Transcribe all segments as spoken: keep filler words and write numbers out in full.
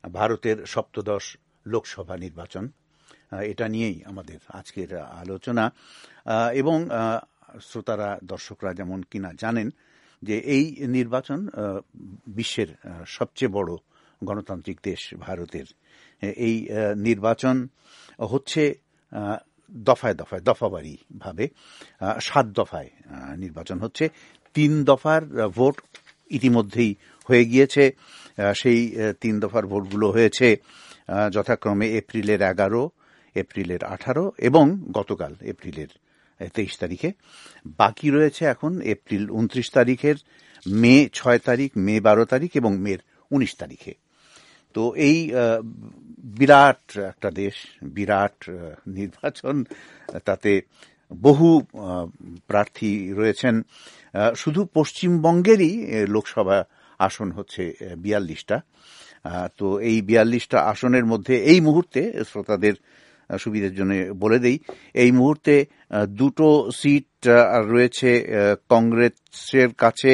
ভারতের সপ্তদশ লোকসভা নির্বাচন, এটা নিয়েই আমাদের আজকের আলোচনা। এবং শ্রোতারা দর্শকরা যেমন কিনা জানেন যে এই নির্বাচন বিশ্বের সবচেয়ে বড় গণতান্ত্রিক দেশ ভারতের। এই নির্বাচন হচ্ছে দফায় দফায় দফাবারি ভাবে সাত দফায় নির্বাচন হচ্ছে। তিন দফার ভোট ইতিমধ্যেই হয়ে গিয়েছে। সেই তিন দফার ভোটগুলো হয়েছে যথাক্রমে এপ্রিলের এগারো, এপ্রিলের আঠারো এবং গতকাল এপ্রিলের তেইশ তারিখে। বাকি রয়েছে এখন এপ্রিল উনত্রিশ তারিখের, মে ছয় তারিখ, মে বারো তারিখ এবং মের উনিশ তারিখে। তো এই বিরাট একটা দেশ, বিরাট নির্বাচন, তাতে বহু প্রার্থী রয়েছেন। শুধু পশ্চিমবঙ্গেরই লোকসভা আসন হচ্ছে বিয়াল্লিশটা। তো এই বিয়াল্লিশটা আসনের মধ্যে এই মুহূর্তে শ্রোতাদের সুবিধার জন্য বলে দেই, এই মুহূর্তে দুটো সিট রয়েছে কংগ্রেসের কাছে,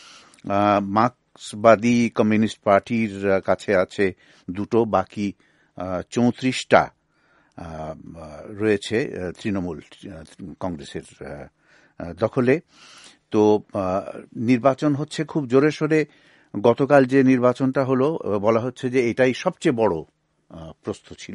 মার্ক্সবাদী কমিউনিস্ট পার্টির কাছে আছে দুটো, বাকি চৌত্রিশটা রয়েছে তৃণমূল কংগ্রেসের দখলে। তো নির্বাচন হচ্ছে খুব জোরে সোরে। গতকাল যে নির্বাচনটা হলো, বলা হচ্ছে যে এটাই সবচেয়ে বড় প্রস্থ ছিল,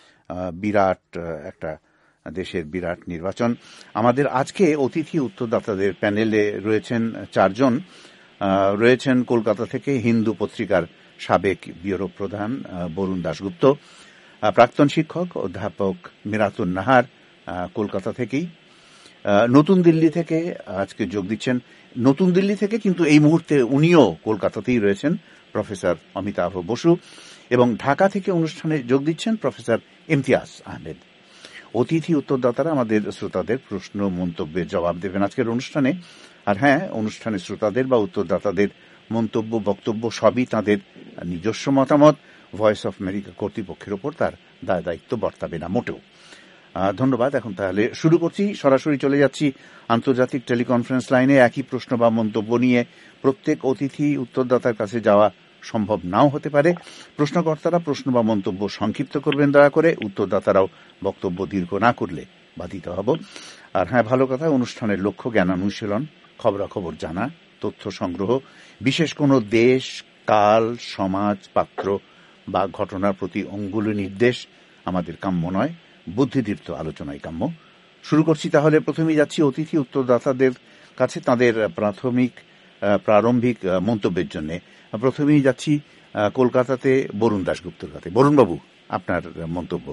বিরাট একটা দেশের বিরাট নির্বাচন। আমাদের আজকে অতিথি উত্তরদাতাদের প্যানেলে রয়েছেন চারজন। রয়েছেন কলকাতা থেকে হিন্দু পত্রিকার সাবেক ব্যুরো প্রধান বরুণ দাশগুপ্ত, প্রাক্তন শিক্ষক অধ্যাপক মিরাতুন নাহার কলকাতা থেকেই, নতুন দিল্লি থেকে আজকে যোগ দিচ্ছেন, নতুন দিল্লি থেকে কিন্তু এই মুহূর্তে উনিও কলকাতাতেই রয়েছেন, প্রফেসর অমিতাভ বসু, এবং ঢাকা থেকে অনুষ্ঠানে যোগ দিচ্ছেন প্রফেসর ইমতিয়াজ আহমেদ। অতিথি উত্তরদাতারা আমাদের শ্রোতাদের প্রশ্ন মন্তব্যের জবাব দেবেন আজকের অনুষ্ঠানে। আর হ্যাঁ, অনুষ্ঠানে শ্রোতাদের বা উত্তরদাতাদের মন্তব্য বক্তব্য সবই তাদের নিজস্ব মতামত, ভয়েস অফ আমেরিকা কর্তৃপক্ষের ওপর তার দায় দায়িত্ব বর্তাবে না মোটেও। ধন্যবাদ। এখন তাহলে শুরু করছি, সরাসরি চলে যাচ্ছি আন্তর্জাতিক টেলিকনফারেন্স লাইনে। একই প্রশ্ন বা মন্তব্য নিয়ে প্রত্যেক অতিথি উত্তরদাতার কাছে যাওয়া সম্ভব নাও হতে পারে। প্রশ্নকর্তারা প্রশ্ন বা মন্তব্য সংক্ষিপ্ত করবেন দয়া করে, উত্তরদাতারাও বক্তব্য দীর্ঘ না করলে বাধিত হব। আর হ্যাঁ, ভালো কথা, অনুষ্ঠানের লক্ষ্য জ্ঞানানুশীলন, খবরাখবর জানা, তথ্য সংগ্রহ, বিশেষ কোনো দেশ, কাল, সমাজ, পাত্র বা ঘটনার প্রতি অঙ্গুলি নির্দেশ আমাদের কাম্য নয়, বুদ্ধিদীপ্ত আলোচনায় কাম্য। শুরু করছি তাহলে। প্রথমেই যাচ্ছি অতিথি উত্তরদাতাদের কাছে তাদের প্রাথমিক প্রারম্ভিক মন্তব্যের জন্য। প্রথমেই যাচ্ছি কলকাতাতে বরুণ দাশগুপ্তর কাছে। বরুণ বাবু, আপনার মন্তব্য,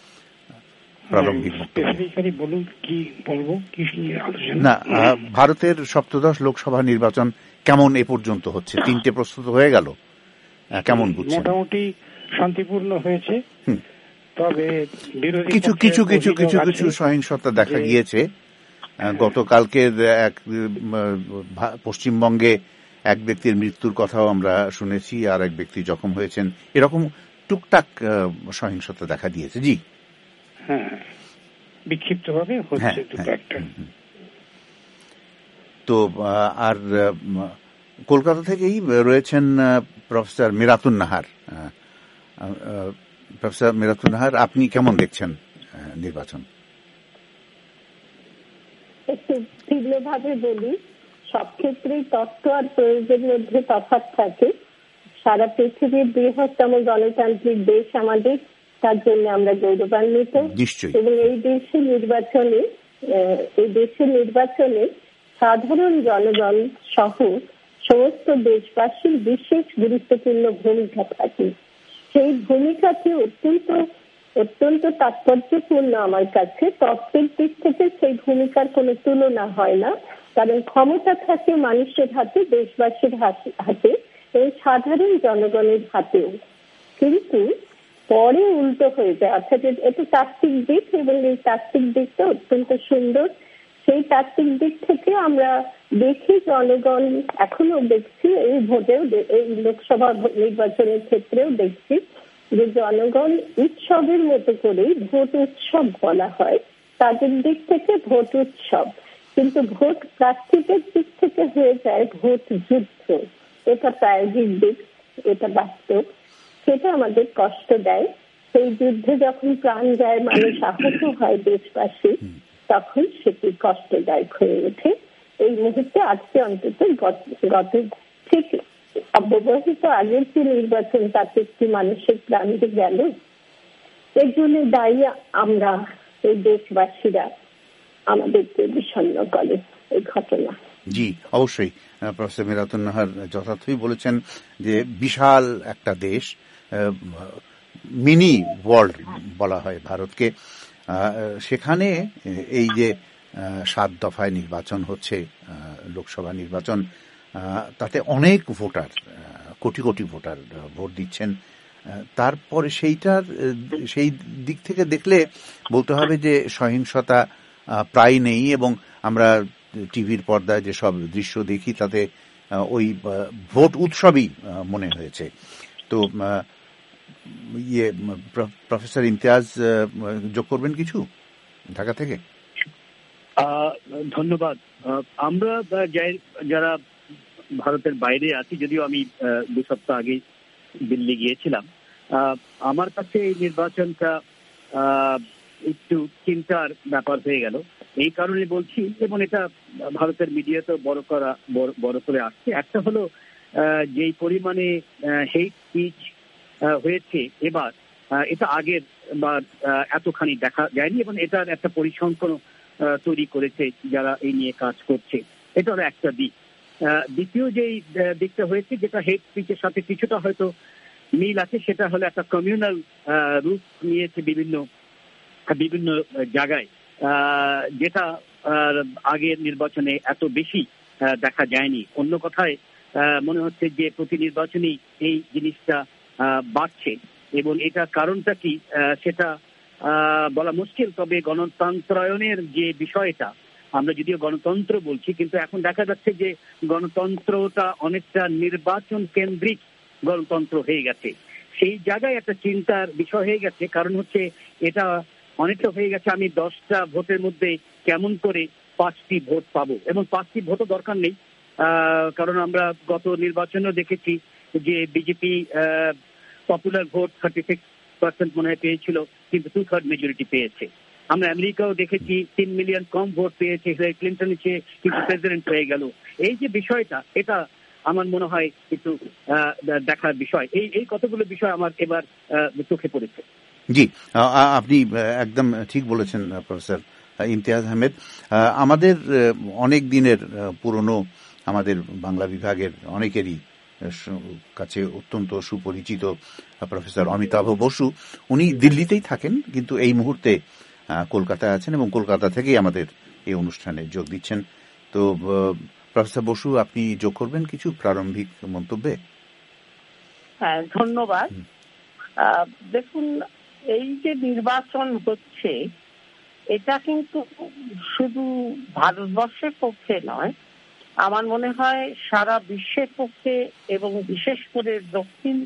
প্রারম্ভিক বলুন। কি বলবো, কি না, ভারতের সপ্তদশ লোকসভা নির্বাচন কেমন এ পর্যন্ত হচ্ছে? তিনটে প্রস্তুত হয়ে গেল, কেমন বুঝছেন? মোটামুটি শান্তিপূর্ণ হয়েছে, তবে কিছু কিছু কিছু কিছু কিছু সহিংসতা দেখা গিয়েছে। গতকালকের এক পশ্চিমবঙ্গে এক ব্যক্তির মৃত্যুর কথাও আমরা শুনেছি, আর এক ব্যক্তি জখম হয়েছেন, এরকম টুকটাক সহিংসতা দেখা দিয়েছে। জি হ্যাঁ, বিক্ষিপ্ত ভাবে হচ্ছে দুটো একটা। তো আর কলকাতা থেকেই রয়েছেন প্রফেসর মিরাতুন নাহার। প্রফেসর মিরাতুন নাহার, আপনি কেমন দেখছেন নির্বাচন? একটু তীব্রভাবে বলি, সব ক্ষেত্রেই তত্ত্ব আর প্রয়োগের মধ্যে তফাৎ থাকে। সারা পৃথিবীর বৃহত্তম গণতান্ত্রিক দেশ আমাদের, তার জন্য আমরা গৌরবান্বিত। এবং এই দেশের নির্বাচনে এই দেশের নির্বাচনে সাধারণ জনগণ সহ সমস্ত দেশবাসীর বিশেষ গুরুত্বপূর্ণ ভূমিকা থাকে। সেই ভূমিকাটি অত্যন্ত অত্যন্ত তাৎপর্যপূর্ণ আমার কাছে। তত্ত্বের দিক থেকে সেই ভূমিকার কোনো তুলনা হয় না, কারণ ক্ষমতা থাকে মানুষের হাতে, দেশবাসীর হাতে এবং সাধারণ জনগণের হাতেও। কিন্তু পরে উল্টো হয়ে যায়, অর্থাৎ এটা তাত্ত্বিক দিক এবং এই তাত্ত্বিক দিকটা অত্যন্ত সুন্দর। সেই তাত্ত্বিক দিক থেকে আমরা দেখি, জনগণ এখনো দেখছি, এই ভোটেও, এই লোকসভা নির্বাচনের ক্ষেত্রেও দেখছি যে জনগণ উৎসবের মতো করেই ভোট উৎসব বলা হয়, তাদের দিক থেকে ভোট উৎসব, কিন্তু ভোট প্রার্থীদের দিক থেকে হয়ে যায় ভোট যুদ্ধ। এটা প্রায়োগিক দিক, এটা বাস্তব। সেটা আমাদের কষ্ট দেয়। সেই যুদ্ধে যখন প্রাণ যায়, মানুষ আহত হয়, দেশবাসী, তখন সেটি কষ্টদায়ক হয়ে ওঠে। এই মুহূর্তে আজকে অন্তত গত ঠিক অব্যবহিত আগের যে নির্বাচন, তাতে একটি মানুষের প্রাণ গেল, এর জন্য দায়ী আমরা, এই দেশবাসীরা আমাদেরকে বিষণ্ণ করে এই ঘটনা। জি, অবশ্যই প্রফেসর মিরাতুন নাহার যথার্থই বলেছেন যে বিশাল একটা দেশ, মিনি ওয়ার্ল্ড বলা হয় ভারতকে, সেখানে এই যে সাত দফায় নির্বাচন হচ্ছে, লোকসভা নির্বাচন, তাতে অনেক voter, crore crore voter vote দিচ্ছেন। তারপরে সেইটার সেই দিক থেকে দেখলে বলতে হবে যে সহিংসতা প্রায় নেই, এবং আমরা টিভির পর্দায় যেসব দৃশ্য দেখি তাতে ওই ভোট উৎসবই মনে হয়েছে। তো ইয়ে প্রফেসর ইমতিয়াজ যোগ করবেন কিছু ঢাকা থেকে? ধন্যবাদ। আমরা যারা ভারতের বাইরে আছি, যদিও আমি দু সপ্তাহ আগে দিল্লি গিয়েছিলাম, আমার কাছে এই নির্বাচনটা একটু চিন্তার ব্যাপার হয়ে গেল। এই কারণে বলছি, এবং এটা ভারতের মিডিয়াতেও বড় করা বড় করে আসছে। একটা হলো যেই পরিমাণে হেট স্পিচ হয়েছে এবার, এটা আগের বা এতখানি দেখা যায়নি, এবং এটার একটা পরিসংখ্যান তৈরি করেছে যারা এই নিয়ে কাজ করছে। এটা হলো একটা দিক। দ্বিতীয় যেই দিকটা হয়েছে, যেটা হেট স্পিচের সাথে কিছুটা হয়তো মিল আছে, সেটা হলো একটা কমিউনাল রূপ নিয়েছে বিভিন্ন বিভিন্ন জায়গায়, যেটা আগের নির্বাচনে এত বেশি দেখা যায়নি। অন্য কথায় মনে হচ্ছে যে প্রতি নির্বাচনেই এই জিনিসটা বাড়ছে, এবং এটা কারণটা কি সেটা বলা মুশকিল। তবে গণতন্ত্রায়নের যে বিষয়টা, আমরা যদিও গণতন্ত্র বলছি, কিন্তু এখন দেখা যাচ্ছে যে গণতন্ত্রটা অনেকটা নির্বাচন কেন্দ্রিক গণতন্ত্র হয়ে গেছে। সেই জায়গায় একটা চিন্তার বিষয় হয়ে গেছে, কারণ হচ্ছে এটা অনেকটা হয়ে গেছে আমি দশটা ভোটের মধ্যে কেমন করে পাঁচটি ভোট পাবো, এবং পাঁচটি ভোটও দরকার নেই, কারণ আমরা গত নির্বাচনেও দেখেছি যে BJP popular vote thirty six percent মনে হয় পেয়েছিল, কিন্তু টু থার্ড মেজরিটি পেয়েছে। আমরা আমেরিকাও দেখেছি তিন মিলিয়ন কম ভোট পেয়েছে হিলারি ক্লিন্টনের চেয়ে, কিন্তু প্রেসিডেন্ট হয়ে গেল। এই যে বিষয়টা, এটা আমার মনে হয় একটু দেখার বিষয়। এই এই কতগুলো বিষয় আমার এবার চোখে পড়েছে। জি, আপনি একদম ঠিক বলেছেন প্রফেসর ইমতিয়াজ আহমেদ। আমাদের অনেক দিনের পুরনো, আমাদের বাংলা বিভাগের অনেকেরই কাছে অত্যন্ত সুপরিচিত প্রফেসর অমিতাভ বসু, উনি দিল্লিতেই থাকেন, কিন্তু এই মুহূর্তে কলকাতায় আছেন, এবং কলকাতা থেকেই আমাদের এই অনুষ্ঠানে যোগ দিচ্ছেন। তো প্রফেসর বসু, আপনি যোগ করবেন কিছু প্রারম্ভিক মন্তব্যে? হ্যাঁ, ধন্যবাদ। দেখুন, এই যে নির্বাচন হচ্ছে, এটা কিন্তু শুধু ভারতবর্ষের পক্ষে নয়, আমার মনে হয় সারা বিশ্বের পক্ষে, এবং বিশেষ করে দক্ষিণ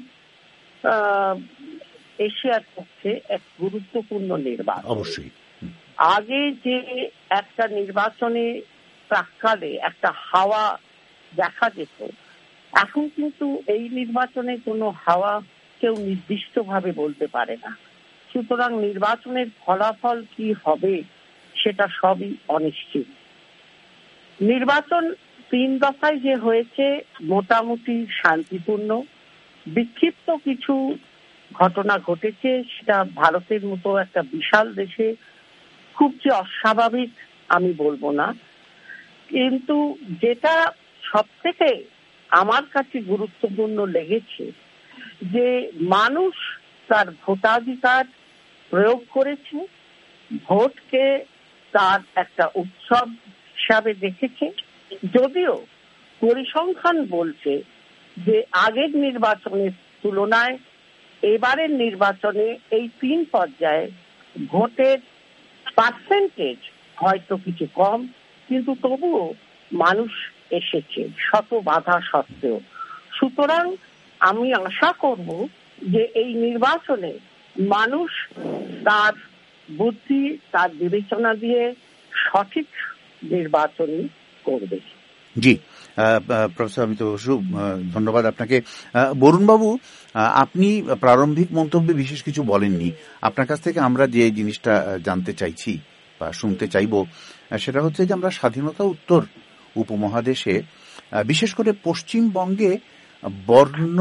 এশিয়ার পক্ষে এক গুরুত্বপূর্ণ নির্বাচন। অবশ্যই। আগে যে একটা নির্বাচনে প্রাক্কালে একটা হাওয়া দেখা যেত, এখন কিন্তু এই নির্বাচনে কোনো হাওয়া কেউ নির্দিষ্টভাবে বলতে পারে না। সুতরাং নির্বাচনের ফলাফল কি হবে সেটা সবই অনিশ্চিত। নির্বাচন তিন দফায় যে হয়েছে মোটামুটি শান্তিপূর্ণ। বিক্ষিপ্ত কিছু ঘটনা ঘটেছে, সেটা ভারতের মতো একটা বিশাল দেশে খুব যে অস্বাভাবিক আমি বলবো না, কিন্তু যেটা সব থেকে আমার কাছে গুরুত্বপূর্ণ লেগেছে যে মানুষ তার ভোটাধিকার প্রয়োগ করেছে, ভোটকে তার একটা উৎসব হিসাবে দেখেছে। যদিও পরিসংখ্যান বলছে যে আগের নির্বাচনের তুলনায় এবারের নির্বাচনে এই তিন পর্যায়ে ভোটের পার্সেন্টেজ হয়তো কিছু কম, কিন্তু তবুও মানুষ এসেছে শত বাধা সত্ত্বেও। সুতরাং আমি আশা করব যে এই নির্বাচনে মানুষ তার বুদ্ধি, তার বিবেচনা দিয়ে সঠিক নির্বাচন করবে। জি, প্রফেসর অমিতাভ বসু, ধন্যবাদ আপনাকে। বরুণবাবু, আপনি প্রারম্ভিক মন্তব্যে বিশেষ কিছু বলেননি। আপনার কাছ থেকে আমরা যে জিনিসটা জানতে চাইছি বা শুনতে চাইব সেটা হচ্ছে যে আমরা স্বাধীনতা উত্তর উপমহাদেশে বিশেষ করে পশ্চিমবঙ্গে বর্ণ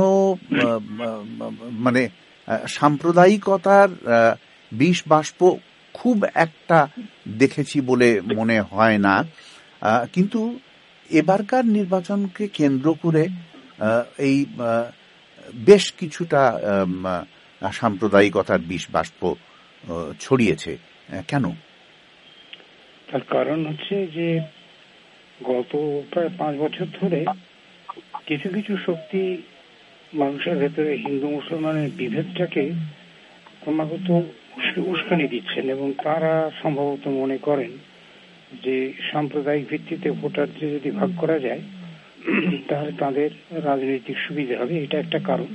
মানে সাম্প্রদায়িকতার বিষ বাষ্প খুব একটা দেখেছি বলে মনে হয় না, কিন্তু এবারকার নির্বাচনকে কেন্দ্র করে এই বেশ কিছুটা সাম্প্রদায়িকতার বিষ বাষ্প ছড়িয়েছে। কেন? তার কারণ হচ্ছে যে গত প্রায় পাঁচ বছর ধরে কিছু কিছু শক্তি মানুষের ভেতরে হিন্দু মুসলমানের বিভেদটাকে ক্রমাগত উস্কানি দিচ্ছেন, এবং তারা সম্ভবত মনে করেন যে সাম্প্রদায়িক ভিত্তিতে ভোটারদের যদি ভাগ করা যায় তাহলে তাদের রাজনৈতিক সুবিধা হবে। এটা একটা কারণ।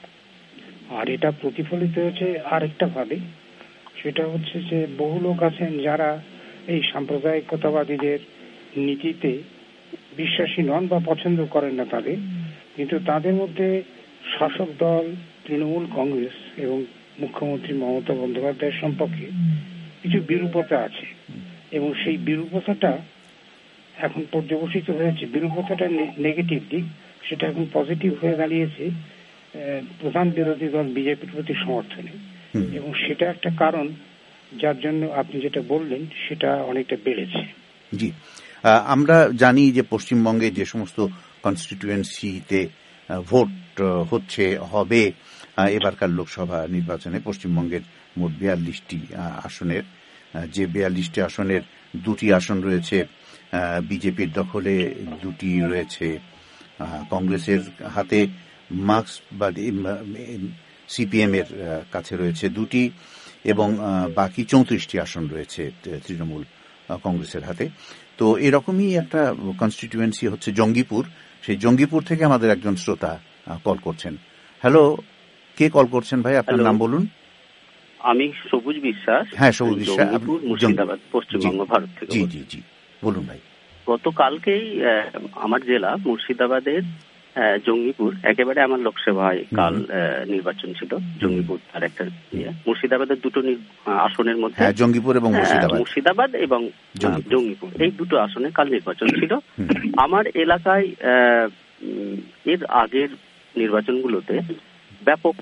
আর এটা প্রতিফলিত হচ্ছে আরেকটা ভাবে, সেটা হচ্ছে যে বহু লোক আছেন যারা এই সাম্প্রদায়িকতাবাদীদের নীতিতে বিশ্বাসী নন বা পছন্দ করেন না তাদের, কিন্তু তাদের মধ্যে শাসক দল তৃণমূল কংগ্রেস এবং মুখ্যমন্ত্রী মমতা বন্দ্যোপাধ্যায়ের সম্পর্কে কিছু বিরূপতা আছে, এবং সেই বিরূপতাটা এখন পর্যবসিত হয়েছে। বিরূপতাটা নেগেটিভ দিক, সেটা এখন পজিটিভ হয়ে দাঁড়িয়েছে প্রধান বিরোধী দল বিজেপির প্রতি সমর্থনে, এবং সেটা একটা কারণ যার জন্য আপনি যেটা বললেন সেটা অনেকটা বেড়েছে। জি, আমরা জানি যে পশ্চিমবঙ্গে যে সমস্ত কনস্টিটিউয়েন্সিতে ভোট হচ্ছে হবে এবারকার লোকসভা নির্বাচনে, পশ্চিমবঙ্গের মোট বিয়াল্লিশটি আসনের, যে বিয়াল্লিশটি আসনের দুটি আসন রয়েছে বিজেপির দখলে, দুটি রয়েছে কংগ্রেসের হাতে, মার্ক্সবাদী সিপিএম এর কাছে রয়েছে দুটি, এবং বাকি চৌত্রিশটি আসন রয়েছে তৃণমূল কংগ্রেসের হাতে। তো এরকমই একটা কনস্টিটিউয়েন্সি হচ্ছে জঙ্গিপুর। সেই জঙ্গিপুর থেকে আমাদের একজন শ্রোতা কল করছেন। হ্যালো, কে কল করছেন ভাই? আপনার নাম বলুন। আমি সবুজ বিশ্বাস। হ্যাঁ, সবুজ বিশ্বাস, মুর্শিদাবাদ, পশ্চিমবঙ্গ, ভারত থেকে। জি জি জি, বলুন ভাই। গতকালকেই আমার জেলা মুর্শিদাবাদের জঙ্গিপুর, একেবারে আমার লোকসভায় কাল নির্বাচন ছিল। জঙ্গিপুর আর একটা মুর্শিদাবাদের দুটো আসনের মধ্যে, জঙ্গিপুর এবং মুর্শিদাবাদ এবং জঙ্গিপুর, এই দুটো আসনে কাল নির্বাচন ছিল। আমার এলাকায় এর আগের নির্বাচনগুলোতে ব্যাপক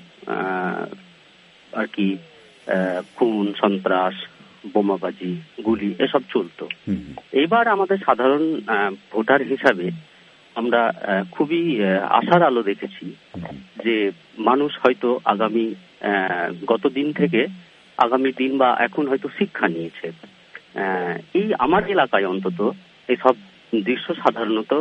আর কি খুন, সন্ত্রাস, বোমাবাজি, গুলি এসব চলতো। এবার আমাদের সাধারণ ভোটার হিসাবে আমরা খুবই আশার আলো দেখেছি যে মানুষ হয়তো আগামী গত দিন থেকে আগামী দিন বা এখন হয়তো শিক্ষা নিয়েছে। এই আমার এলাকায় অন্তত এইসব দৃশ্য সাধারণত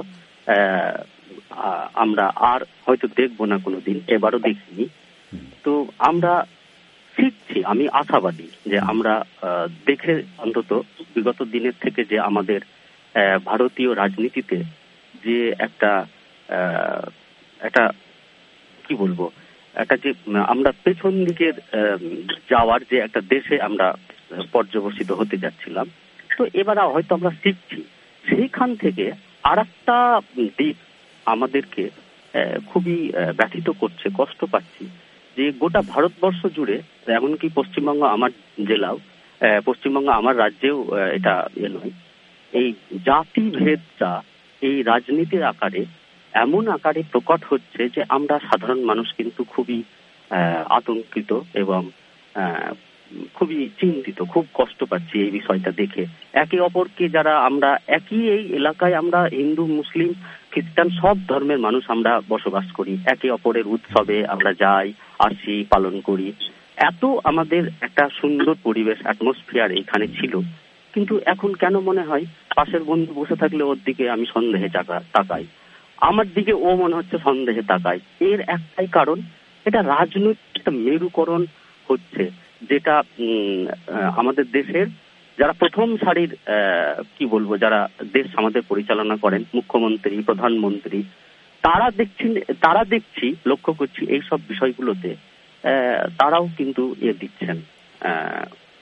আমরা আর হয়তো দেখবো না কোনোদিন, এবারও দেখিনি। তো আমরা শিখছি, আমি আশাবাদী যে আমরা দেখে অন্তত বিগত দিনের থেকে যে আমাদের ভারতীয় রাজনীতিতে যে একটা একটা কি বলবো একটা যে আমরা পেছন দিকের যাওয়ার যে একটা দেশে আমরা পর্যবসিত হতে যাচ্ছিলাম, তো এবার হয়তো আমরা শিখছি। সেইখান থেকে আর একটা দিক আমাদেরকে খুবই ব্যথিত করছে, কষ্ট পাচ্ছি, যে গোটা ভারতবর্ষ জুড়ে, এমনকি পশ্চিমবঙ্গ আমার জেলাও, পশ্চিমবঙ্গ আমার রাজ্যেও এটা ইয়ে নয়, এই জাতিভেদটা এই রাজনীতির আকারে এমন আকারে প্রকট হচ্ছে যে আমরা সাধারণ মানুষ কিন্তু খুবই আতঙ্কিত এবং খুবই চিন্তিত, খুব কষ্ট পাচ্ছি এই বিষয়টা দেখে। একে অপরকে যারা আমরা একই এই এলাকায়, আমরা হিন্দু, মুসলিম, খ্রিস্টান সব ধর্মের মানুষ আমরা বসবাস করি, একে অপরের উৎসবে আমরা যাই, আসি, পালন করি। এত আমাদের একটা সুন্দর পরিবেশ, অ্যাটমসফিয়ার এখানে ছিল, কিন্তু এখন কেন মনে হয় পাশের বন্ধু বসে থাকলে ওর দিকে আমি সন্দেহে তাকাই, আমার দিকে ও মনে হচ্ছে সন্দেহে তাকাই। এর একটাই কারণ, এটা রাজনৈতিক একটা মেরুকরণ হচ্ছে, যেটা আমাদের দেশের যারা প্রথম সারির কি বলবো যারা দেশ আমাদের পরিচালনা করেন, মুখ্যমন্ত্রী, প্রধানমন্ত্রী, তারা দেখছেন, তারা দেখছি লক্ষ্য করছি এইসব বিষয়গুলোতে তারাও কিন্তু ইয়ে দিচ্ছেন,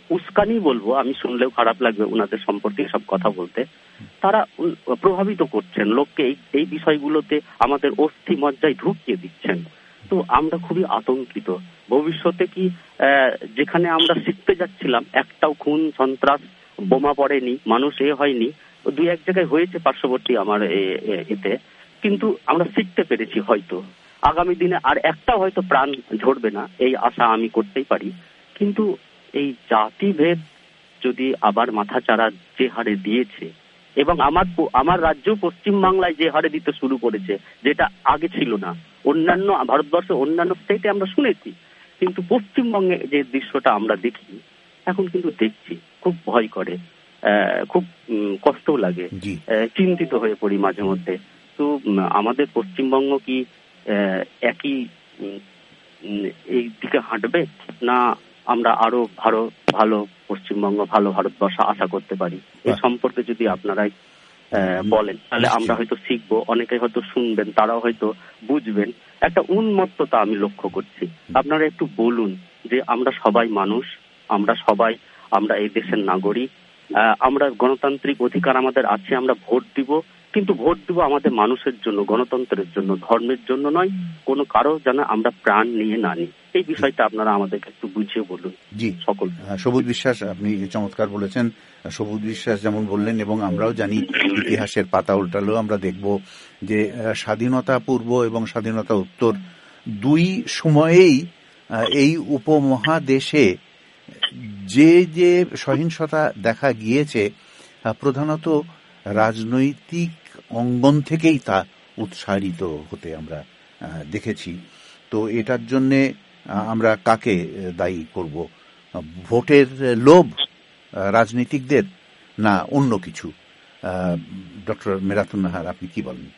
উস্কানি বলবো, আমি শুনলেও খারাপ লাগবে ওনাদের সম্পর্কে সব কথা বলতে, তারা প্রভাবিত করছেন লোককে এই বিষয়গুলোতে, আমাদের অস্থি মজ্জায় ঢুকিয়ে দিচ্ছেন। তো আমরা খুবই আতঙ্কিত। ভবিষ্যতে কি যেখানে আমরা শিখতে যাচ্ছিলাম একটাও খুন সন্ত্রাস বোমা পড়েনি, মানুষ এ হয়নি, দুই এক জায়গায় হয়েছে পার্শ্ববর্তী আমার এতে, কিন্তু আমরা শিখতে পেরেছি হয়তো আগামী দিনে আর একটা হয়তো প্রাণ ঝরবে না, এই আশা আমি করতেই পারি। কিন্তু এই জাতিভেদ যদি আবার মাথাচাড়া যে হারে দিয়েছে, এবং আমার আমার রাজ্য পশ্চিমবাংলায় যে হারে দিতে শুরু করেছে, যেটা আগে ছিল না, অন্যান্য ভারতবর্ষের অন্যান্য স্টেটে আমরা শুনেছি, কিন্তু পশ্চিমবঙ্গে যে দৃশ্যটা আমরা দেখি এখন কিন্তু দেখছি, খুব ভয় করে, খুব কষ্টও লাগে, চিন্তিত হয়ে পড়ি মাঝে মধ্যে। তো আমাদের পশ্চিমবঙ্গ কি একই এই দিকে হাঁটবে, না আমরা আরো ভালো ভালো পশ্চিমবঙ্গ, ভালো ভারতবর্ষ আশা করতে পারি? এই সম্পর্কে যদি আপনারাই বলেন তাহলে আমরা হয়তো শিখবো, অনেকে হয়তো শুনবেন, তারাও হয়তো বুঝবেন। একটা উন্মত্ততা আমি লক্ষ্য করছি। আপনারা একটু বলুন যে আমরা সবাই মানুষ, আমরা সবাই আমরা এই দেশের নাগরিক, আমরা গণতান্ত্রিক অধিকার আমাদের আছে, আমরা ভোট দিব, কিন্তু ভোট দিব আমাদের মানুষের জন্য, গণতন্ত্রের জন্য, ধর্মের জন্য নয়, কোনো কারো যেন আমরা প্রাণ নিয়ে না নিই। এই বিষয়টা আপনারা আমাদেরকে একটু বুঝিয়ে বলুন। জি, সকল সবুজ বিশ্বাস আপনি চমৎকার বলেছেন। সবুজ বিশ্বাস যেমন বললেন, এবং আমরাও জানি, ইতিহাসের পাতা উল্টালেও আমরা দেখব যে স্বাধীনতা পূর্ব এবং স্বাধীনতা উত্তর দুই সময়েই এই উপমহাদেশে যে যে সহিংসতা দেখা গিয়েছে প্রধানত রাজনৈতিক অঙ্গন থেকেই তা উৎসারিত হতে আমরা দেখেছি। তো এটার জন্যে আমরা কাকে দায়ী করব? ভোটের লোভ রাজনীতিকদের, না অন্য কিছু? ডক্টর মেরাতুন নাহার, আপনি কি বলেন?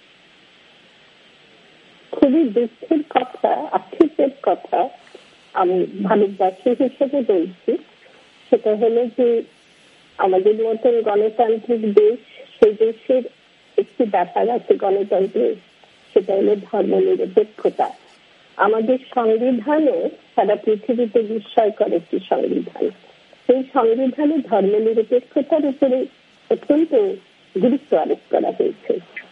খুবই দুঃখের কথা, আক্ষেপের কথা আমি ভারতবাসী হিসেবে বলছি। সেটা হলো যে আমাদের মতন গণতান্ত্রিক দেশ, সেই দেশের একটি ব্যাপার আছে গণতন্ত্রের, সেটা হলো ধর্ম নিরপেক্ষতা। আমাদের সংবিধানও সারা পৃথিবীতে বিস্ময়কর একটি সংবিধান। সেই সংবিধানে ধর্ম নিরপেক্ষতার উপরে অত্যন্ত গুরুত্ব আরোপ করা হয়েছে।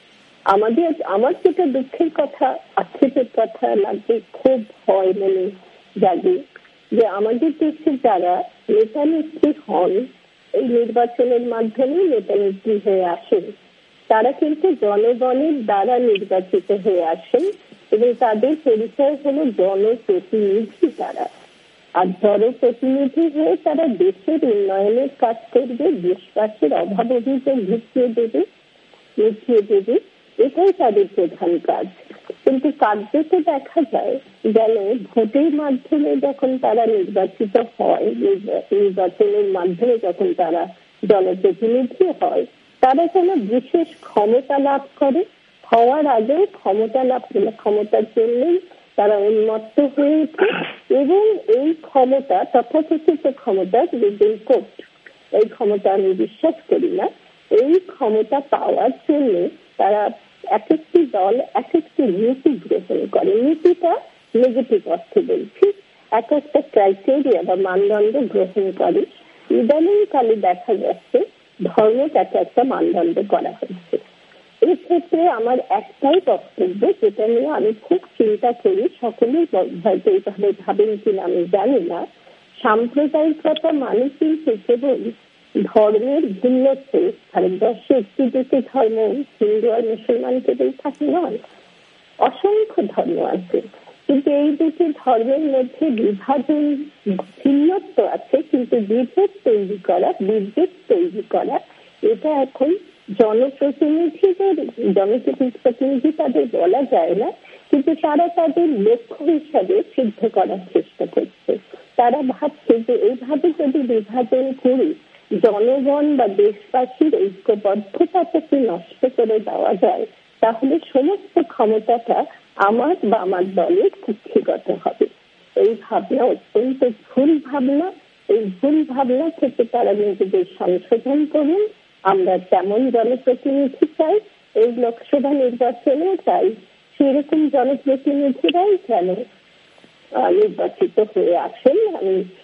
আমাদের আমার যেটা দুঃখের কথা, আক্ষেপের কথা লাগবে, খুব ভয় মনে জাগে যে আমাদের দেশে যারা নেতা নেত্রী হন, এই নির্বাচনের মাধ্যমে নেতা নেত্রী হয়ে আসেন, তারা কিন্তু জনগণের দ্বারা নির্বাচিত হয়ে আসেন এবং তাদের পরিচয় হলো জনপ্রতিনিধি। তারা আর জনপ্রতিনিধি হয়ে তারা দেশের উন্নয়নের কাজ করবে, দেশবাসীর অভাব অভিযোগ ঘুচিয়ে দেবে, মিটিয়ে দেবে, এটাই তাদের প্রধান কাজ। কিন্তু কার্যত দেখা যায় যেন ভোটের মাধ্যমে যখন তারা নির্বাচিত হয়, নির্বাচনের মাধ্যমে যখন তারা জনপ্রতিনিধি হয়, তারা যেন বিশেষ ক্ষমতা লাভ করে, হওয়ার আগেও ক্ষমতা লাভ করে, ক্ষমতার জন্যই তারা উন্মত্ত হয়ে ওঠে এবং এই ক্ষমতা, তথাকথিত ক্ষমতা, কোর্ট, এই ক্ষমতা আমি বিশ্বাস করি না, এই ক্ষমতা পাওয়ার জন্য তারা এক একটি দল এক একটি নীতি গ্রহণ করে। নীতিটা নেগেটিভ অর্থে বলছি, এক একটা ক্রাইটেরিয়া বা মানদণ্ড গ্রহণ করে। ইদানিংকালে দেখা যাচ্ছে ধর্মটাকে একটা মানদণ্ড করা হয়েছে। এই ক্ষেত্রে আমার একটাই বক্তব্য, যেটা নিয়ে আমি খুব চিন্তা করি, সকলেই হয়তো এইভাবে ভাবেন কিনা আমি জানি না। সাম্প্রদায়িকতা মানে কিন্তু কেবল ধর্মের ভিন্নত্ব, ভারতবর্ষে একটি দুটি ধর্ম, হিন্দু আর মুসলমান কেবল থাকে নয়, অসংখ্য ধর্ম আছে, কিন্তু এই দুটি ধর্মের মধ্যে বিভাজন, ভিন্নত্ব আছে, কিন্তু বিভেদ তৈরি করা, বিভেদ তৈরি করা, এটা এখন জনপ্রতিনিধিদের, জনপ্রতিনিধি তাদের বলা যায় না, কিন্তু তারা তাদের লক্ষ্য হিসাবে সিদ্ধ করার চেষ্টা করছে। তারা ভাবছে যে এইভাবে যদি বিভাজন করি, জনগণ বা দেশবাসীর ঐক্যবদ্ধতাকে নষ্ট করে দেওয়া যায়, তাহলে সমস্ত ক্ষমতাটা আমার বা আমার দলের কুক্ষিগত হবে। এই ভাবনা অত্যন্ত ভুল ভাবনা। এই ভুল ভাবনা থেকে তারা নিজেদের সংশোধন করুন। আমরা যেমন জনপ্রতিনিধি চাই, এই লোকসভা নির্বাচনেও চাই, সেরকম জনপ্রতিনিধিরাই যেন নির্বাচিত হয়ে আসেন, আমি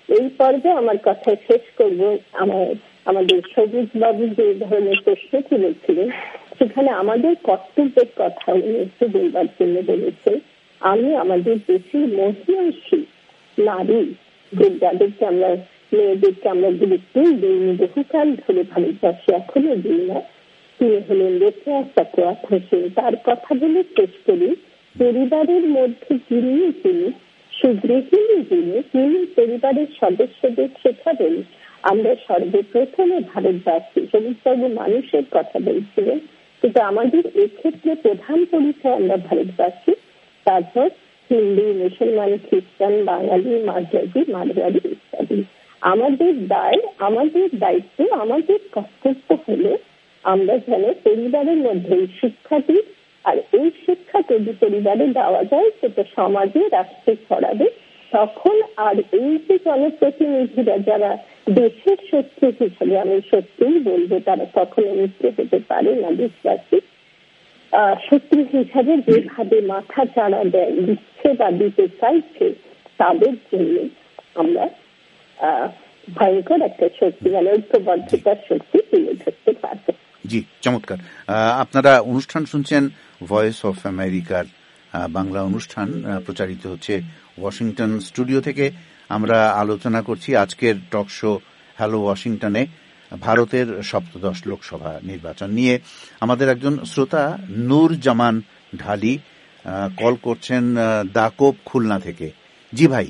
এই পর্বে আমার কথা শেষ করব। আমার আমাদের সবুজ বাবু যে ধরনের প্রশ্ন তুলেছিলেন, সেখানে আমাদের কর্তব্যের কথা উনি একটু বলবার জন্য বলেছে। আমি আমাদের দেশের মহিয়সী নারী, যাদেরকে আমরা মেয়েদেরকে আমরা গুরুত্বই দিইনি, বহুকাল ধরে ভালোবাসি, এখনো দিই না, তিনি হলেন রেখা চক্রবর্তী হোসেন। তার কথা বলে শেষ করি। পরিবারের মধ্যে যিনি তিনি সুগৃহিণী, যিনি তিনি পরিবারের সদস্যদের শেখাবেন। আমরা সর্বপ্রথমে ভারতবাসী, সমস্ত মানুষের কথা বলছিলেন, কিন্তু আমাদের এক্ষেত্রে প্রধান পরিচয় আমরা ভারতবাসী, তারপর হিন্দু, মুসলমান, খ্রিস্টান, বাঙালি, মাঝারি, মারোয়ারি ইত্যাদি। আমাদের দায়, আমাদের দায়িত্ব, আমাদের কর্তব্য হলো আমরা যেন পরিবারের মধ্যে শিক্ষা দিই, আর এই শিক্ষা যদি পরিবারে দেওয়া যায় সেটা সমাজে, রাষ্ট্রে ছড়াবে। তখন আর এই যে জনপ্রতিনিধিরা যারা দেশের শত্রু হিসেবে, আমি সত্যিই বলবো, তারা কখনো মিত্র হতে পারে না, দেশবাসী শত্রু হিসাবে যেভাবে মাথা চাড়া দেয়, দিচ্ছে বা দিতে চাইছে, তাদের জন্য আমরা আহ ভয়ঙ্কর একটা শক্তি, মানে ঐক্যবদ্ধতার শক্তি তুলে ধরতে পারবো। জি, চমৎকার। আপনারা অনুষ্ঠান শুনছেন ভয়েস অফ আমেরিকার বাংলা অনুষ্ঠান, প্রচারিত হচ্ছে ওয়াশিংটন স্টুডিও থেকে। আমরা আলোচনা করছি আজকের টক শো হ্যালো ওয়াশিংটনে ভারতের সপ্তদশ লোকসভা নির্বাচন নিয়ে। আমাদের একজন শ্রোতা নূর জামান ঢালি কল করছেন দাকোপ, খুলনা থেকে। জি ভাই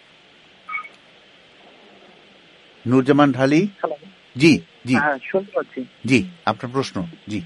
নূর জামান ঢালি। জি জি শুনতে পাচ্ছি। জি, আপনার প্রশ্ন। জি,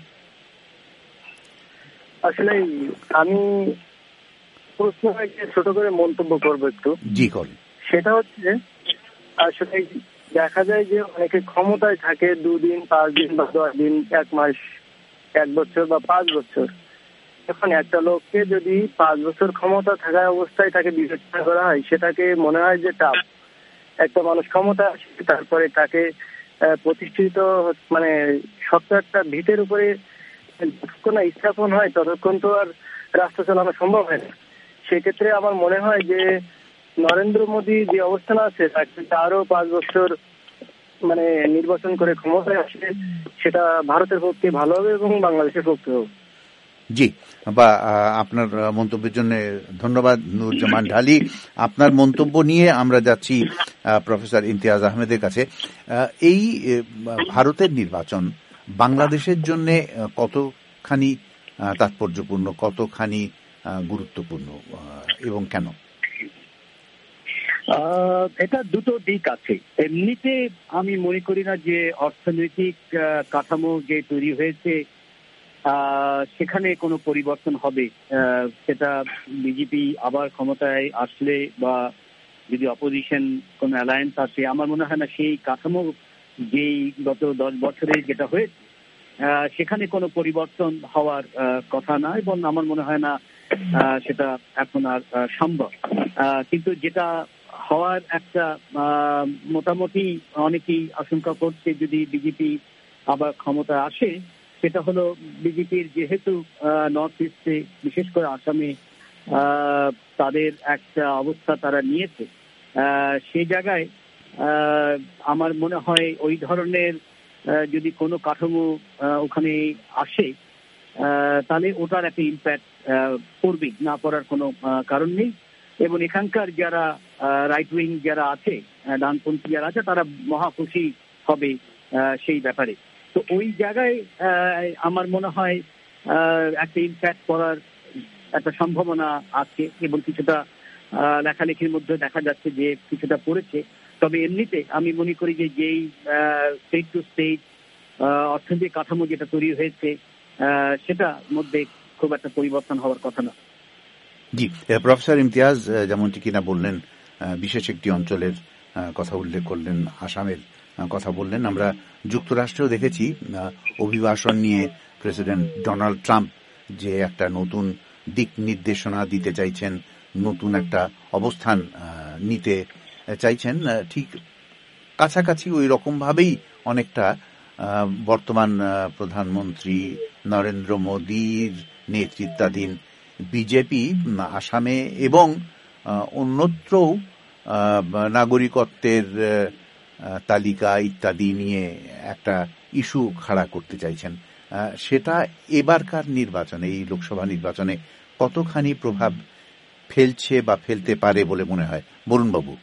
আসলে আমি প্রশ্ন ছোট করে মন্তব্য করবো একটু। জি করেন। সেটা হচ্ছে, আসলে দেখা যায় যে অনেকে ক্ষমতায় থাকে দুদিন, পাঁচ দিন বা দশ দিন, এক মাস, এক বছর বা পাঁচ বছর। এখন একটা লোককে যদি পাঁচ বছর ক্ষমতা থাকা অবস্থায় তাকে বিবেচনা করা হয়, সেটাকে মনে হয় যে টাফ। একটা মানুষ ক্ষমতা আসে, তারপরে তাকে প্রতিষ্ঠিত, মানে শক্ত একটা ভিতের উপরে যতক্ষণ স্থাপন হয় ততক্ষণ তো আর রাষ্ট্র চালানো সম্ভব হয় না। সেক্ষেত্রে আমার মনে হয় যে নরেন্দ্র মোদী যে অবস্থান আছে, তাকে আরো পাঁচ বছর মানে নির্বাচন করে ক্ষমতায় আসলে সেটা ভারতের পক্ষে ভালো হবে এবং বাংলাদেশের পক্ষে হবে। জি, বা আপনার মন্তব্যের জন্য ধন্যবাদ নূর জামান ঢালি। আপনার মন্তব্য নিয়ে আমরা যাচ্ছি প্রফেসর ইমতিয়াজ আহমেদের কাছে। এই ভারতের নির্বাচন বাংলাদেশের জন্য কতখানি তাৎপর্যপূর্ণ, কতখানি গুরুত্বপূর্ণ এবং কেন? এটা দুটো দিক আছে। এমনিতে আমি মনে করি না যে অর্থনৈতিক কাঠামো যে তৈরি হয়েছে সেখানে কোনো পরিবর্তন হবে। সেটা বিজেপি আবার ক্ষমতায় আসলে বা যদি অপোজিশন কোনো অ্যালায়েন্স আসে, আমার মনে হয় না সেই কাঠামো যেই গত দশ বছরে যেটা হয়েছে সেখানে কোনো পরিবর্তন হওয়ার কথা না, এবং আমার মনে হয় না সেটা এখন আর সম্ভব। কিন্তু যেটা হওয়ার একটা মোটামুটি অনেকেই আশঙ্কা করছে যদি বিজেপি আবার ক্ষমতা আসে, সেটা হলো বিজেপির যেহেতু নর্থ ইস্টে বিশেষ করে আসামে তাদের একটা অবস্থা তারা নিয়েছে, সেই জায়গায় আমার মনে হয় ওই ধরনের যদি কোনো কাঠামো ওখানে আসে তাহলে ওটার একটা ইম্প্যাক্ট পড়বে, না পড়ার কোনো কারণ নেই। এবং এখানকার যারা রাইট উইং যারা আছে, ডানপন্থী যারা আছে, তারা মহা খুশি হবে সেই ব্যাপারে। তো ওই জায়গায় আমার মনে হয় একটা ইম্প্যাক্ট পড়ার একটা সম্ভাবনা আছে, এবং কিছুটা লেখালেখির মধ্যে দেখা যাচ্ছে যে কিছুটা পড়েছে। তবে এমনিতে আমি মনে করি যে যেই স্টেট টু স্টেট অর্থনৈতিক কাঠামো যেটা তৈরি হয়েছে সেটার মধ্যে খুব একটা পরিবর্তন হওয়ার কথা না। জি, প্রফেসর ইমতিয়াজ যেমনটি কিনা বললেন, বিশেষ একটি অঞ্চলের কথা উল্লেখ করলেন, আসামের কথা বললেন। আমরা যুক্তরাষ্ট্রেও দেখেছি অভিবাসন নিয়ে প্রেসিডেন্ট ডোনাল্ড ট্রাম্প যে একটা নতুন দিক নির্দেশনা দিতে চাইছেন, নতুন একটা অবস্থান নিতে চাইছেন, ঠিক কাছাকাছি ওই রকম ভাবেই অনেকটা বর্তমান প্রধানমন্ত্রী নরেন্দ্র মোদীর নেতৃত্বাধীন বিজেপি আসামে এবং অন্যত্রও নাগরিকত্বের তালিকা ইত্যাদি নিয়ে একটা ইস্যু খাড়া করতে চাইছেন, সেটা এবারকার নির্বাচনে, এই লোকসভা নির্বাচনে কতখানি প্রভাব ফেলছে বা ফেলতে পারে বলে মনে হয়? বলুন বাবু।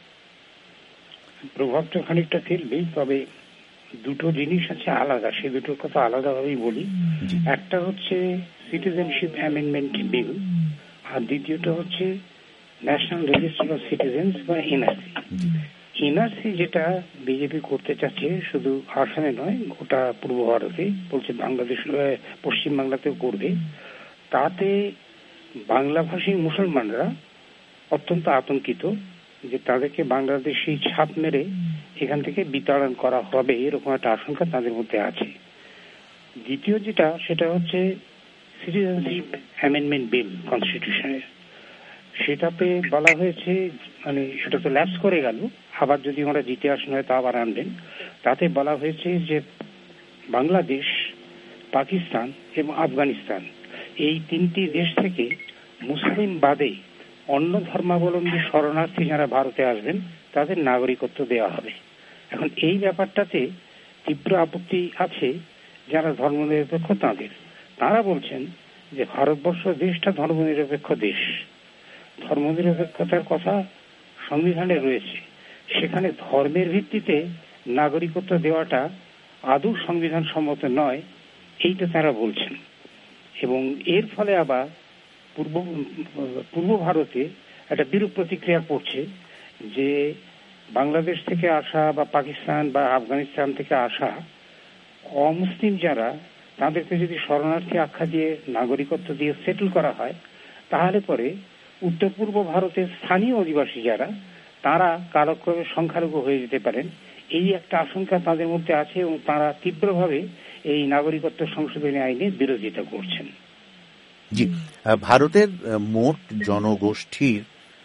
প্রভাবটা খানিকটা ফেলবেই, তবে দুটো জিনিস আছে আলাদা, সে দুটোর কথা আলাদাভাবেই বলি। একটা হচ্ছে সিটিজেনশিপ অ্যামেন্ডমেন্ট বিল, আর দ্বিতীয়টা হচ্ছে ন্যাশনাল রেজিস্টার অফ সিটিজেন্স বা এনআরসি। এনআরসি যেটা বিজেপি করতে চাচ্ছে শুধু আসামে নয়, গোটা পূর্ব ভারতে, বলছে বাংলাদেশ পশ্চিম বাংলাতেও করবে। তাতে বাংলাভাষী মুসলমানরা অত্যন্ত আতঙ্কিত যে তাদেরকে বাংলাদেশি ছাপ মেরে এখান থেকে বিতাড়ন করা হবে, এরকম একটা আশঙ্কা তাদের মধ্যে আছে। দ্বিতীয় যেটা, সেটা হচ্ছে সিটিজেনশিপ অ্যামেন্ডমেন্ট বিল কনস্টিটিউশনের, সেটাতে বলা হয়েছে, মানে সেটা তো ল্যাপস করে গেল, আবার যদি ওরা জিতে আসেন হয়তো আবার আনবেন। তাতে বলা হয়েছে যে বাংলাদেশ, পাকিস্তান এবং আফগানিস্তান এই তিনটি দেশ থেকে মুসলিম বাদে অন্য ধর্মাবলম্বী শরণার্থী যারা ভারতে আসবেন তাদের নাগরিকত্ব দেওয়া হবে। এখন এই ব্যাপারটাতে তীব্র আপত্তি আছে যারা ধর্মনিরপেক্ষ তাদের। তারা বলছেন যে ভারতবর্ষ দেশটা ধর্মনিরপেক্ষ দেশ, ধর্মনিরপেক্ষতার কথা সংবিধানে রয়েছে, সেখানে ধর্মের ভিত্তিতে নাগরিকত্ব দেওয়াটা আদৌ সংবিধান সম্মত নয়, এইটা তারা বলছেন। এবং এর ফলে আবার পূর্ব পূর্ব ভারতে একটা বিরূপ প্রতিক্রিয়া পড়ছে যে বাংলাদেশ থেকে আসা বা পাকিস্তান বা আফগানিস্তান থেকে আসা অমুসলিম যারা, তাদেরকে যদি শরণার্থী আখ্যা দিয়ে নাগরিকত্ব দিয়ে সেটেল করা হয়, তাহলে পরে উত্তর পূর্ব ভারতের স্থানীয় অধিবাসী যারা, তারা কালক্রমে সংখ্যালঘু হয়ে যেতে পারেন, এই একটা আশঙ্কা তাদের মধ্যে আছে এবং তারা তীব্রভাবে এই নাগরিকত্ব সংশোধনী আইনের বিরোধিতা করছেন। জি, ভারতের মোট জনগোষ্ঠীর